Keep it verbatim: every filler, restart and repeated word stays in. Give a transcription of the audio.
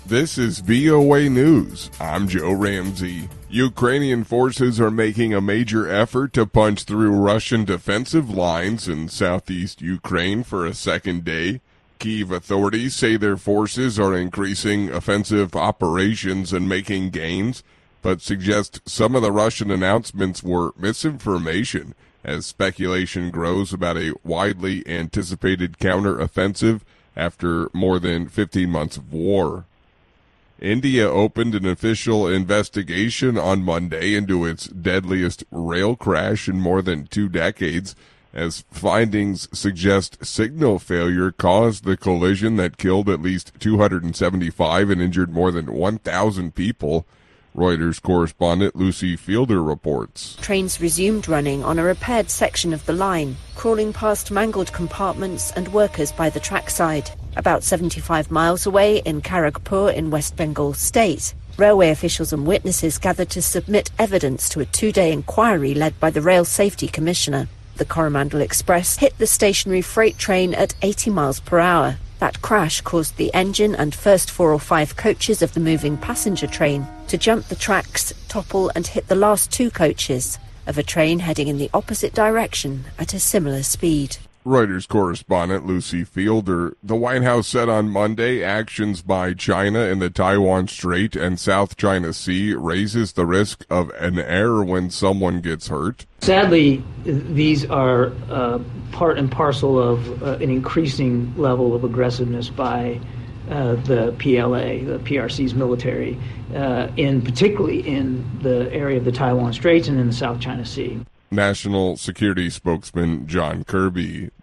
This is V O A News. I'm Joe Ramsey. Ukrainian forces are making a major effort to punch through Russian defensive lines in southeast Ukraine for a second day. Kyiv authorities say their forces are increasing offensive operations and making gains, but suggest some of the Russian announcements were misinformation as speculation grows about a widely anticipated counteroffensive after more than fifteen months of war. India opened an official investigation on Monday into its deadliest rail crash in more than two decades, as findings suggest signal failure caused the collision that killed at least two hundred seventy-five and injured more than one thousand people. Reuters correspondent Lucy Fielder reports. Trains resumed running on a repaired section of the line, crawling past mangled compartments and workers by the trackside. About seventy-five miles away in Kharagpur in West Bengal state, railway officials and witnesses gathered to submit evidence to a two-day inquiry led by the Rail Safety Commissioner. The Coromandel Express hit the stationary freight train at eighty miles per hour. That crash caused the engine and first four or five coaches of the moving passenger train to jump the tracks, topple and hit the last two coaches of a train heading in the opposite direction at a similar speed. Reuters correspondent Lucy Fielder. The White House said on Monday actions by China in the Taiwan Strait and South China Sea raises the risk of an error when someone gets hurt. Sadly, these are uh, part and parcel of uh, an increasing level of aggressiveness by uh, the P L A, the P R C's military, uh, in particularly in the area of the Taiwan Straits and in the South China Sea. National Security spokesman John Kirby.